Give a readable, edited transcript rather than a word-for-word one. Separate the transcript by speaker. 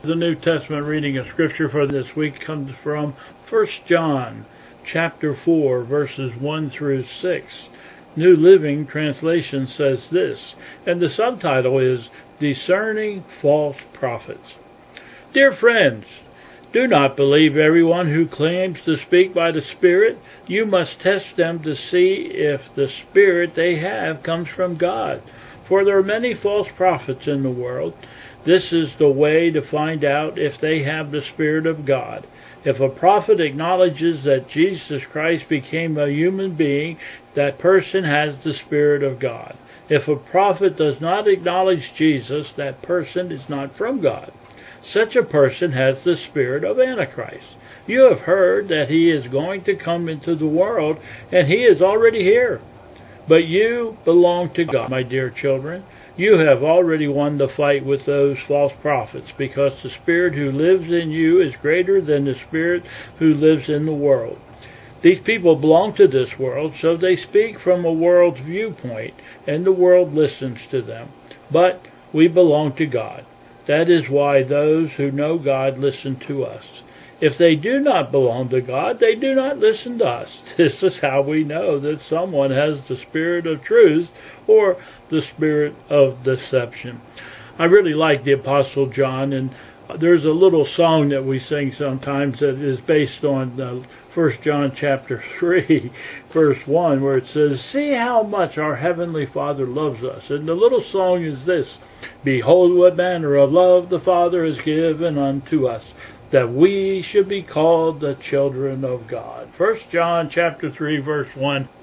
Speaker 1: The New Testament reading of Scripture for this week comes from 1 John chapter 4, verses 1 through 6. New Living Translation says this, and the subtitle is Discerning False Prophets. Dear friends, do not believe everyone who claims to speak by the Spirit. You must test them to see if the Spirit they have comes from God. For there are many false prophets in the world. This is the way to find out if they have the Spirit of God. If a prophet acknowledges that Jesus Christ became a human being, that person has the Spirit of God. If a prophet does not acknowledge Jesus, that person is not from God. Such a person has the spirit of Antichrist. You have heard that he is going to come into the world, and he is already here. But you belong to God, my dear children. You have already won the fight with those false prophets, because the Spirit who lives in you is greater than the Spirit who lives in the world. These people belong to this world, so they speak from a world's viewpoint, and the world listens to them. But we belong to God. That is why those who know God listen to us. If they do not belong to God, they do not listen to us. This is how we know that someone has the spirit of truth or the spirit of deception. I really like the Apostle John, and there's a little song that we sing sometimes that is based on 1 John chapter 3, verse 1, where it says, "See how much our Heavenly Father loves us." And the little song is this, "Behold what manner of love the Father has given unto us, that we should be called the children of God." 1 John chapter 3, verse 1.